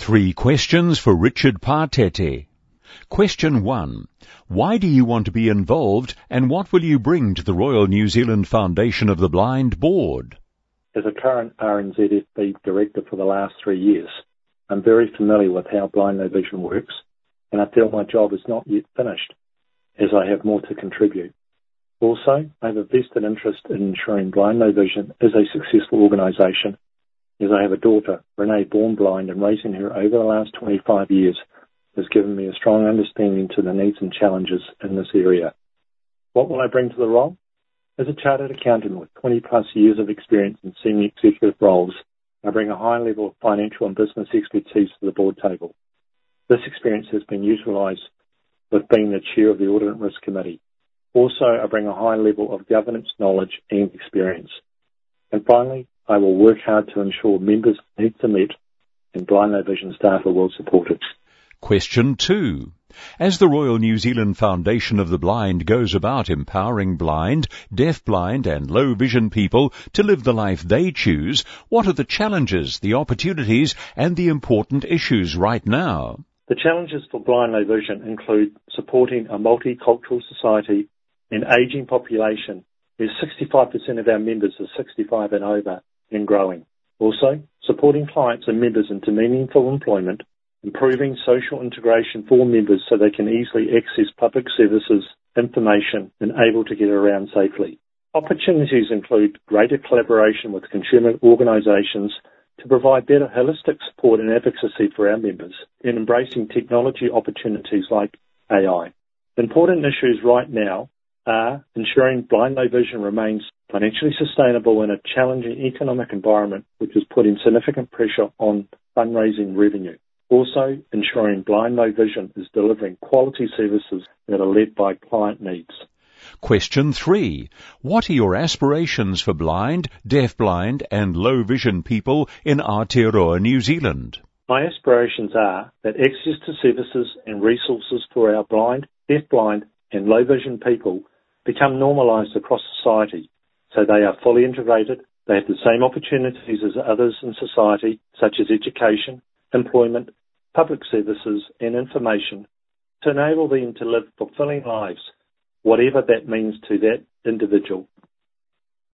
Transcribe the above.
3 questions for Richard Partete. Question 1. Why do you want to be involved, and what will you bring to the Royal New Zealand Foundation of the Blind board? As a current RNZFB director for the last 3 years, I'm very familiar with how Blind No Vision works, and I feel my job is not yet finished, as I have more to contribute. Also, I have a vested interest in ensuring Blind No Vision is a successful organisation, as I have a daughter, Renee, born blind, and raising her over the last 25 years has given me a strong understanding to the needs and challenges in this area. What will I bring to the role? As a chartered accountant with 20 plus years of experience in senior executive roles, I bring a high level of financial and business expertise to the board table. This experience has been utilised with being the chair of the Audit and Risk Committee. Also, I bring a high level of governance knowledge and experience. And finally, I will work hard to ensure members' needs are met and Blind No Vision staff are well supported. Question 2. As the Royal New Zealand Foundation of the Blind goes about empowering blind, deaf-blind and low-vision people to live the life they choose, what are the challenges, the opportunities and the important issues right now? The challenges for Blind No Vision include supporting a multicultural society and ageing population, where 65% of our members are 65 and over and growing. Also, supporting clients and members into meaningful employment, improving social integration for members so they can easily access public services, information, and able to get around safely. Opportunities include greater collaboration with consumer organisations to provide better holistic support and advocacy for our members, and embracing technology opportunities like AI. Important issues right now are ensuring Blind No Vision remains financially sustainable in a challenging economic environment, which is putting significant pressure on fundraising revenue. Also, ensuring Blind No Vision is delivering quality services that are led by client needs. Question 3. What are your aspirations for blind, deaf-blind and low-vision people in Aotearoa, New Zealand? My aspirations are that access to services and resources for our blind, deaf-blind and low-vision people become normalised across society, so they are fully integrated, they have the same opportunities as others in society, such as education, employment, public services and information, to enable them to live fulfilling lives, whatever that means to that individual.